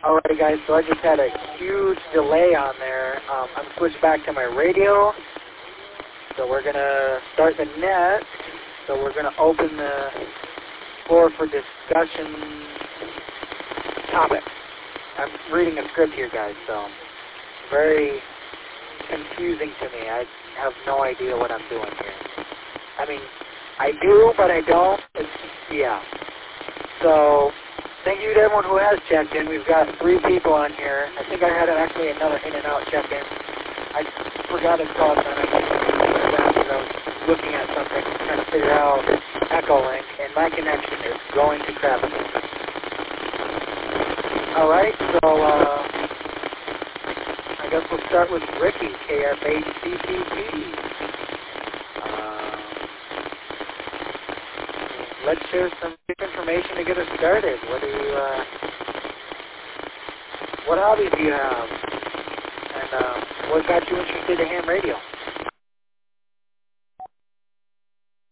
Alrighty guys, so I just had a huge delay on there. I'm switched back to my radio. So we're going to start the net. So we're going to open the floor for discussion topics. I'm reading a script here guys, so very confusing to me. I have no idea what I'm doing here. I mean, I do, but I don't. Yeah. So, thank you to everyone who has checked in. We've got 3 people on here. I think I had actually another in-and-out check-in. I forgot to call it on it. I was looking at something, trying to figure out Echolink, and my connection is going to crap. Alright, so, I guess we'll start with Ricky, KFHCTV. Let's share some information to get us started. What hobbies do you have? And what got you interested in ham radio?